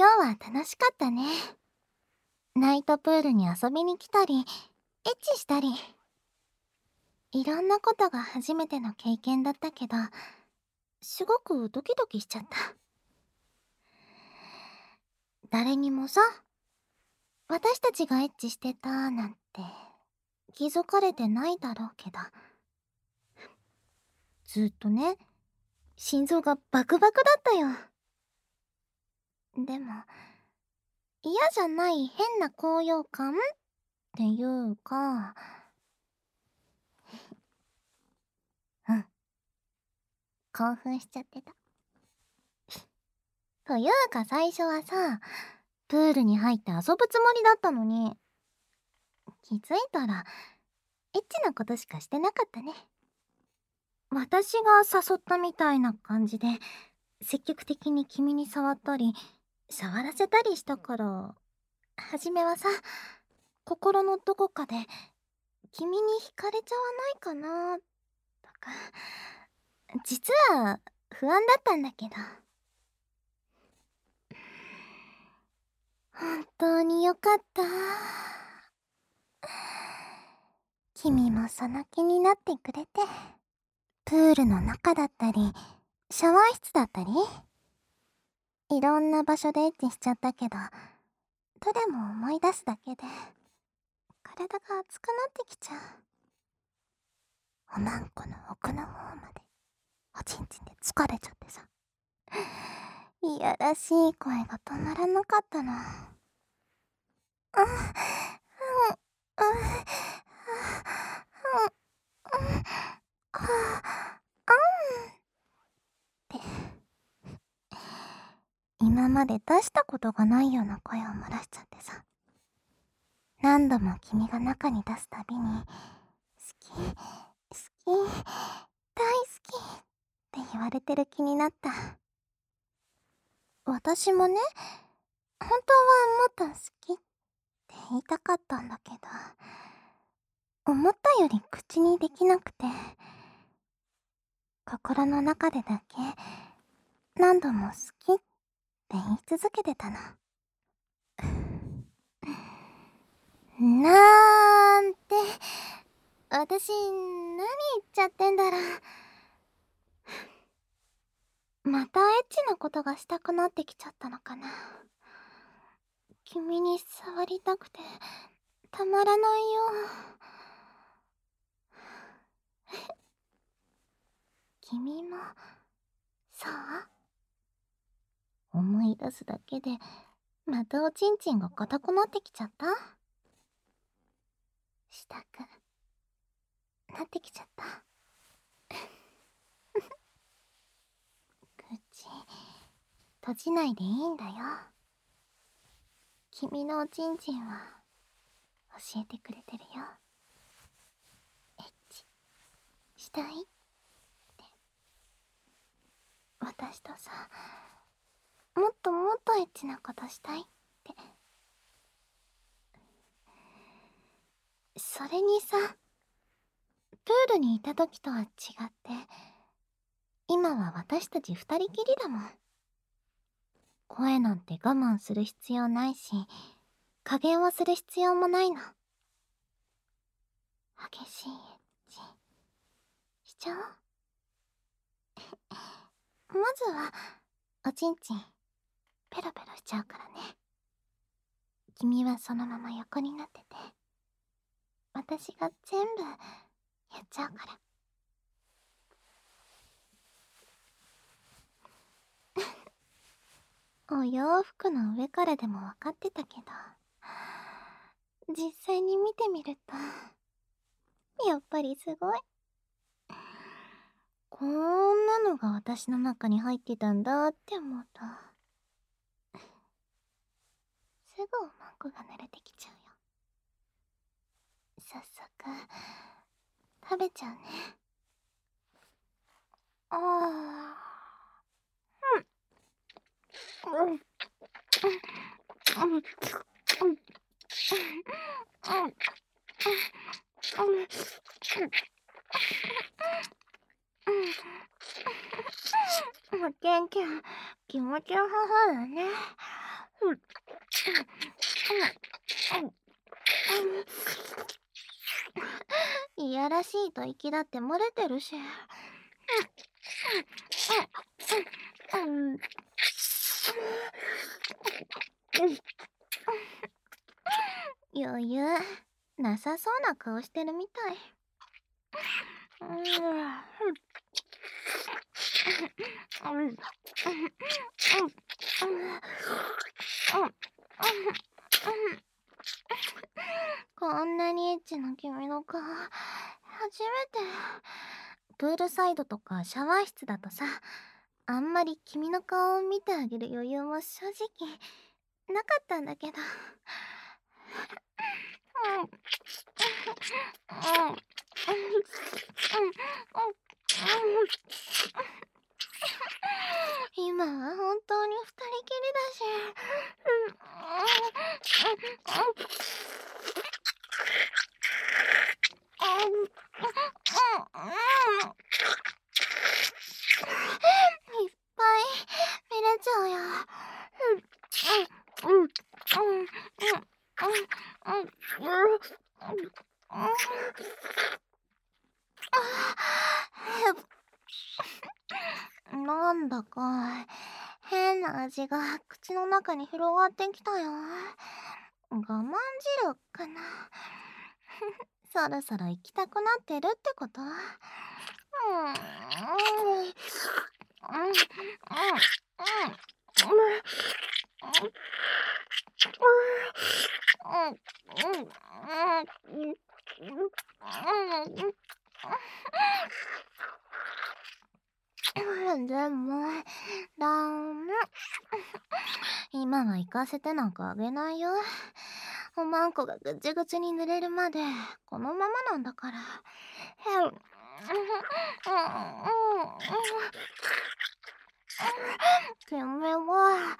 今日は楽しかったね。ナイトプールに遊びに来たり、エッチしたり。いろんなことが初めての経験だったけど、すごくドキドキしちゃった。誰にもさ、私たちがエッチしてたなんて気づかれてないだろうけど、ずっとね、心臓がバクバクだったよ。でも、嫌じゃない変な高揚感っていうか、うん、興奮しちゃってた。というか最初はさ、プールに入って遊ぶつもりだったのに、気づいたら、エッチなことしかしてなかったね。私が誘ったみたいな感じで、積極的に君に触ったり、触らせたりしたから、初めはさ、心のどこかで、君に惹かれちゃわないかな、とか、実は不安だったんだけど。本当によかった。君もその気になってくれて。プールの中だったり、シャワー室だったり、いろんな場所でエッチしちゃったけど、どれも思い出すだけで、体が熱くなってきちゃう。おまんこの奥の方まで、おちんちんで疲れちゃってさ。いやらしい声が止まらなかったの。うん、うん、うん、うん、うん、って今まで出したことがないような声を漏らしちゃってさ。何度も君が中に出すたびに、好き、好き、大好きって言われてる気になった。私もね、本当はもっと好きって言いたかったんだけど、思ったより口にできなくて、心の中でだけ何度も好きって言い続けてたの。なんて、私何言っちゃってんだろう。またエッチなことがしたくなってきちゃったのかな。君に触りたくてたまらないよ。君もそう思い出すだけでまたおちんちんが硬くなってきちゃった。したくなってきちゃった。口閉じないでいいんだよ。君のおちんちんは教えてくれてるよ。エッチしたいって私とさ、もっともっとエッチなことしたいって。それにさ、プールにいた時とは違って今は私たち二人きりだもん。声なんて我慢する必要ないし、加減をする必要もないの。激しいエッチしちゃおう。まずはおちんちんペロペロしちゃうからね。君はそのまま横になってて、私が全部やっちゃうから。お洋服の上からでも分かってたけど、実際に見てみるとやっぱりすごい。こんなのが私の中に入ってたんだって思うと、すぐおまんこが慣れてきちゃうよ。早速食べちゃうね。ああ、うん、うん、うん、うん、うん、うん、ケンケン、気持ちよさそうだね。 いやらしいと息だって漏れてるし。余裕なさそうな顔してるみたい。こんなにエッチな君の顔初めて。プールサイドとかシャワー室だとさ、あんまり君の顔を見てあげる余裕も正直なかったんだけど。今は本当に二人きりだし。いっぱい見れちゃうよ。なんだか変な味が口の中に広がってきたよ。我慢汁かな。そろそろ行きたくなってるってこと？でもダメ。今は行かせてなんかあげないよ。おまんこがぐちぐちに濡れるまでこのままなんだから。君は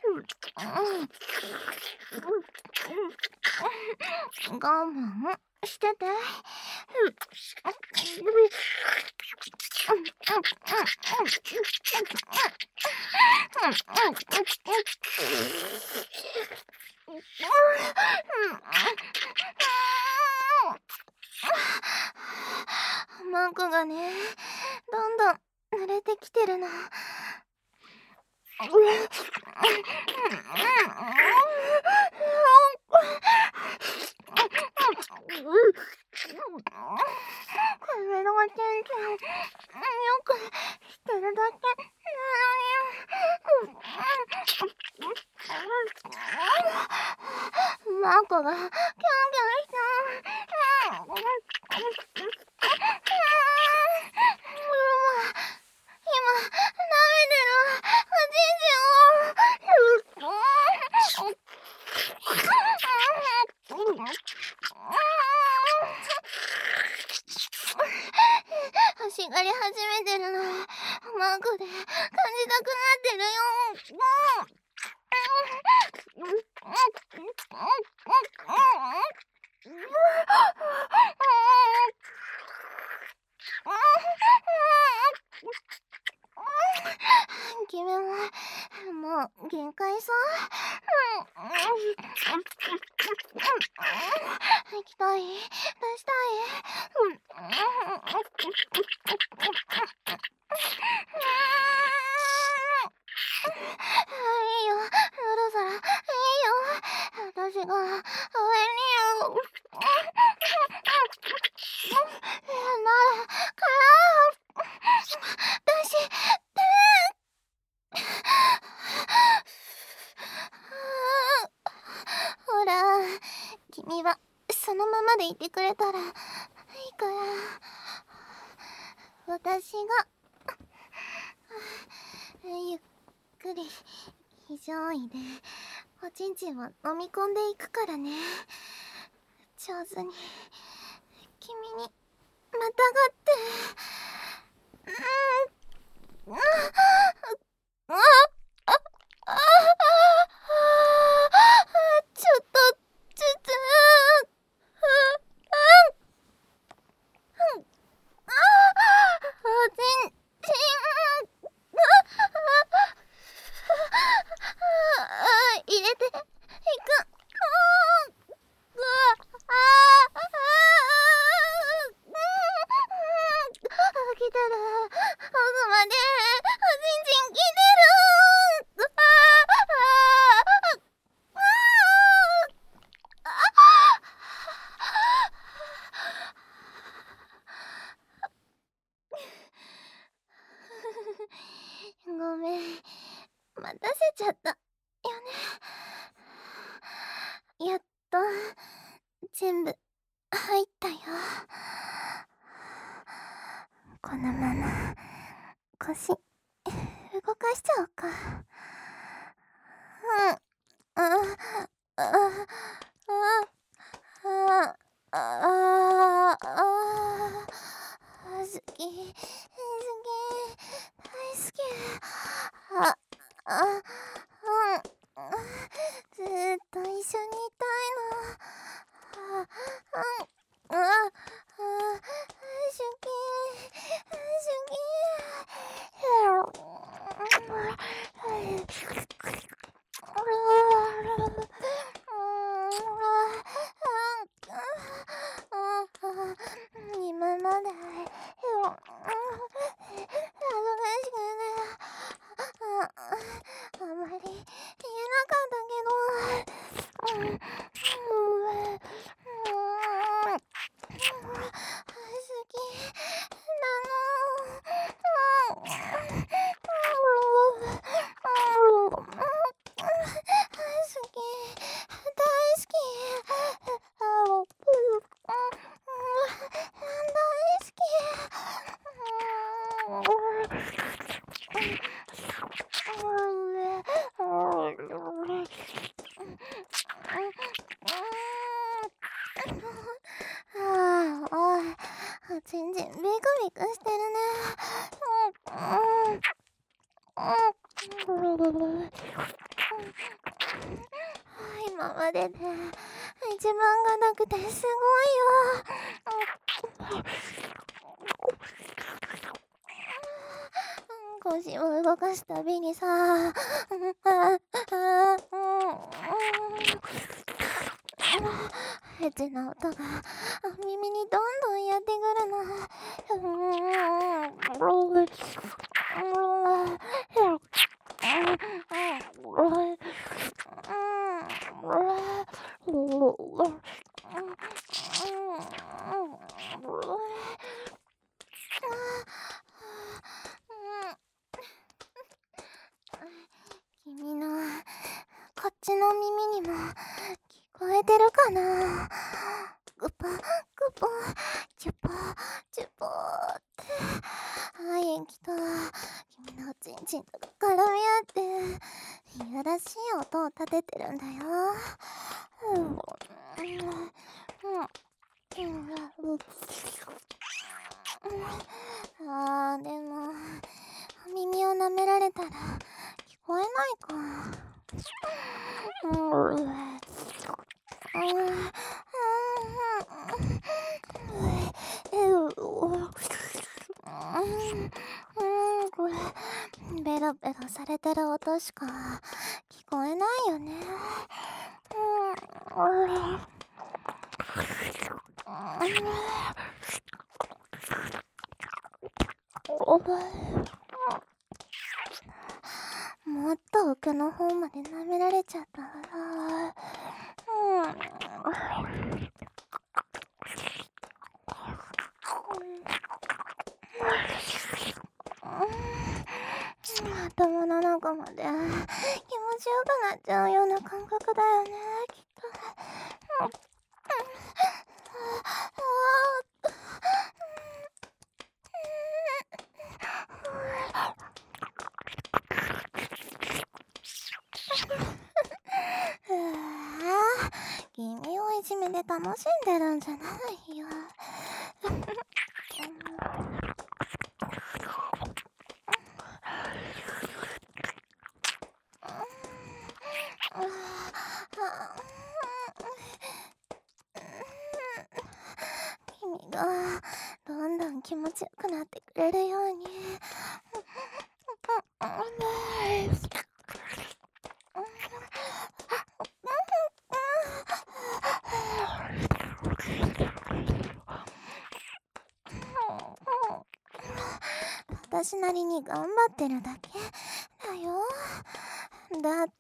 我慢してて。マンコがね、どんどん濡れてきてるの。体が全然よくしてるだけなのに。マンコがキャンキャンした。今舐めてるおじいちゃんを。欲しがり始めてるの。マンコで感じたくなってるよ。君ももう限界さ。行きたい、出したい。いいよ、そろそろいいよ。私が上によ。なるから出して。ほら、君はそのままでいてくれたらいいから。私がゆっくり非常位でおちんちんを飲み込んでいくからね。上手に君にまたがって。ちょっとずつ。おちんちん入れて。 奥までおちんちん来てる。ごめん、待たせちゃったよね。やっと全部入ったよ。このまま腰動かしちゃおうか。うん、好き、大好き。あ、あ、ずーっと一緒にいたいの。好き、今まであまり言えなかったけど、好き全然ビクビクしてるね。今までで一番がなくてすごいよ。腰を動かすたびにさ、エッチな音が耳にどんどんやってくるの。君のこっちの耳にも聞こえてるかな。グポグポチュポチュポって肺液と君のチンチンとか絡み合っていやらしい音を立ててるんだよ。でも耳を舐められたら聞こえないか。ベロベロされてる音しか聞こえないよね。もっと奥の方まで舐められちゃったら、頭の中まで気持ちよくなっちゃうような感覚だよね、きっと。君をいじめで楽しんでるんじゃないよ。君がどんどん気持ちよくなってくれるように。 私なりに頑張ってるだけだよ。だって、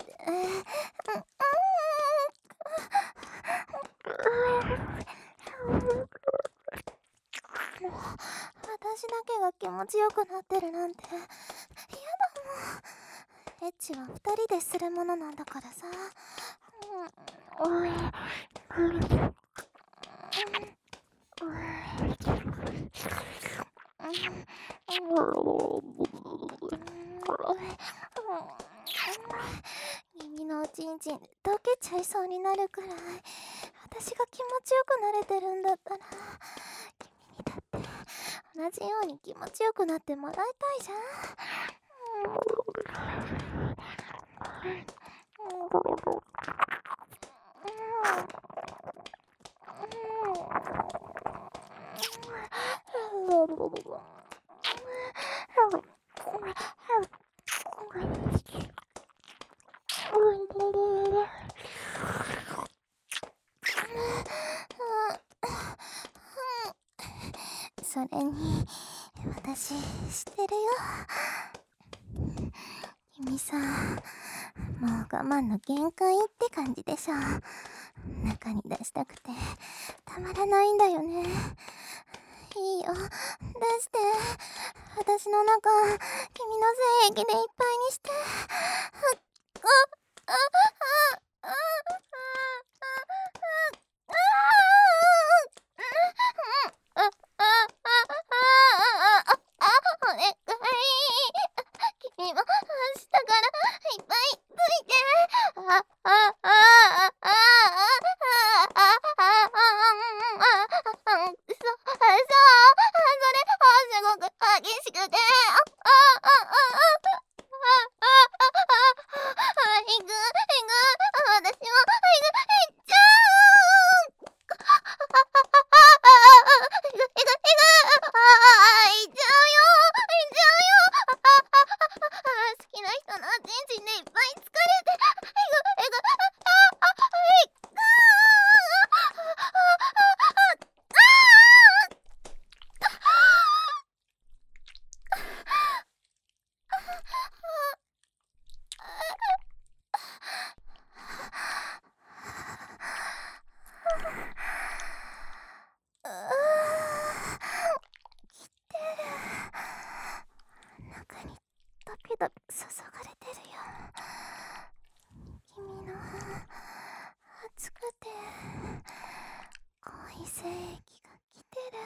私だけが気持ちよくなってるなんて嫌だもん。エッチは2人でするものなんだからさ。君のおちんちんで溶けちゃいそうになるくらい私が気持ちよくなれてるんだったら、君にだって同じように気持ちよくなってもらいたいじゃん。それに私知ってるよ。君さ、もう我慢の限界って感じでしょ。中に出したくてたまらないんだよね。いいよ、出して。私の中、君の精液でいっぱいにして。お願い。君も下からいっぱいついて。すごく激しくて。私もいっちゃう。いっちゃうよ。好きな人のチンチンでいっぱい疲れて。中にドキドキ注がれてるよ。君の熱くて濃い精液が来てる。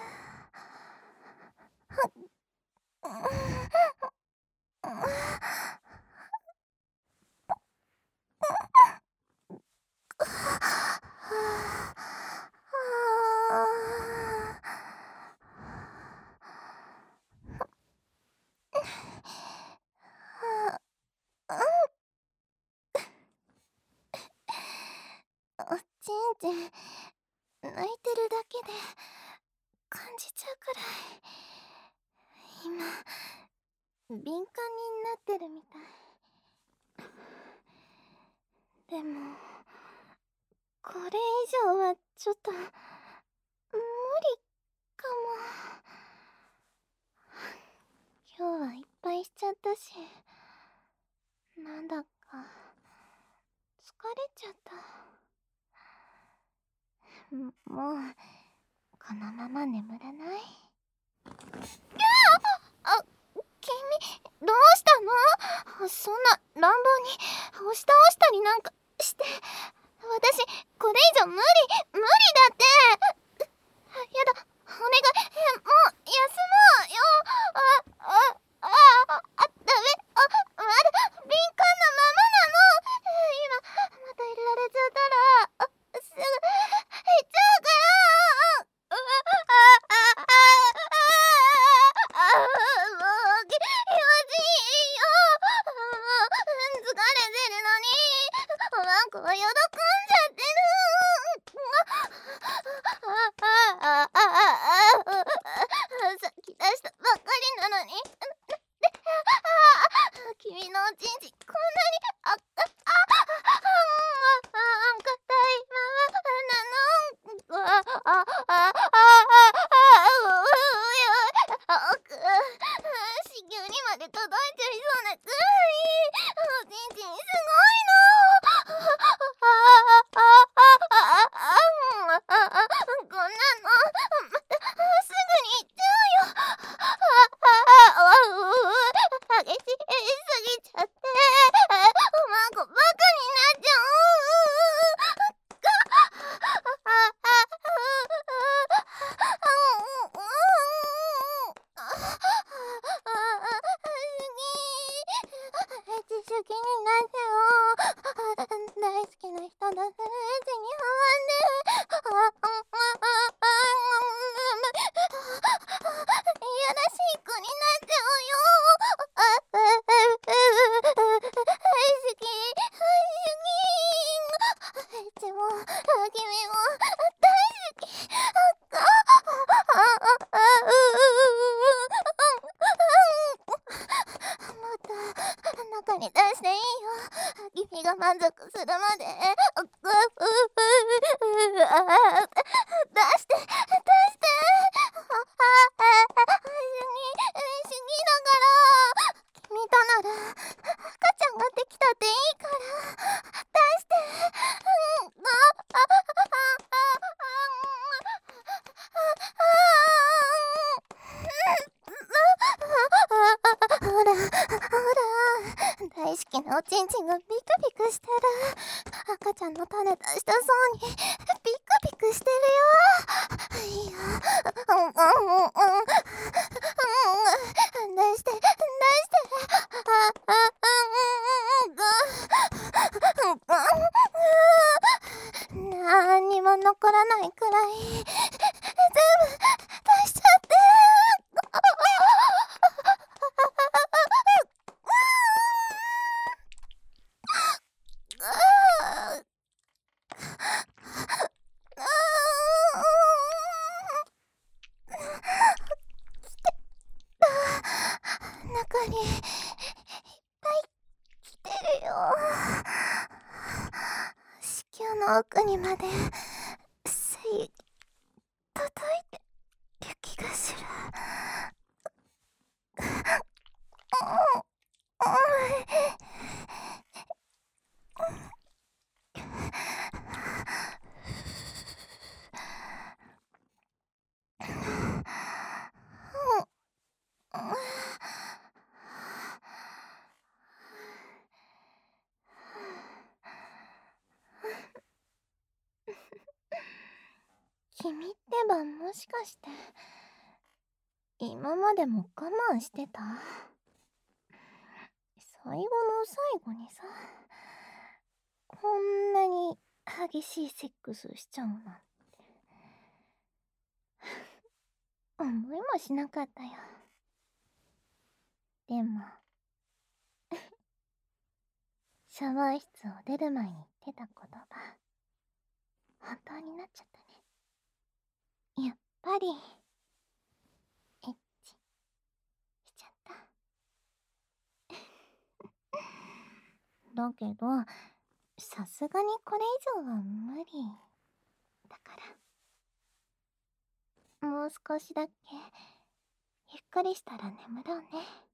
おちんちん泣いてるだけで感じちゃうくらい今敏感になってるみたい。でもこれ以上はちょっと無理かも。今日はいっぱいしちゃったし、なんだか疲れちゃった。もうこのまま眠らない？君どうしたの？そんな乱暴に押し倒したりなんかして。私これ以上無理だって。やだ、お願い、もう休もうよ。ダメ。まだ敏感なままなの。今また入れられちゃったらすぐ行っちゃうから。もう気持ちいいよ。疲れてるのになんかよどくんじゃってる。さっき出したばっかりなのに。君のおちんちこんなに硬いままなの。子宮まで届いちゃいそうなくらい、おちんちんすごいの。こんなの、すぐに行っちゃうよ。激しすぎちゃって、バカになっちゃエッチ主義になっちゃおう。大好きな人だからエッチにハマんで。いやらしい子になっちゃうよ。大好き、エッチも君も大好き。もっと中に出していいよ。君が満足するまで。出して、出して。主義だから。君となら赤ちゃんができたっていいから出して。ほらほら、大好きなおちんちんがビクビクしてる。赤ちゃんの種出したそうにビクビクしてるよ。いいよ、出して、出して。なんにも残らないくらい全部出しちゃって。中にいっぱい来てるよ。子宮の奥にまで精液届いてる気がする。君ってばもしかして今までも我慢してた？最後の最後にさ、こんなに激しいセックスしちゃうなんて思いもしなかったよ。でもシャワー室を出る前に言ってた言葉、本当になっちゃったね。やっぱりエッチしちゃった。だけどさすがにこれ以上は無理だから、もう少しだけゆっくりしたら眠ろうね。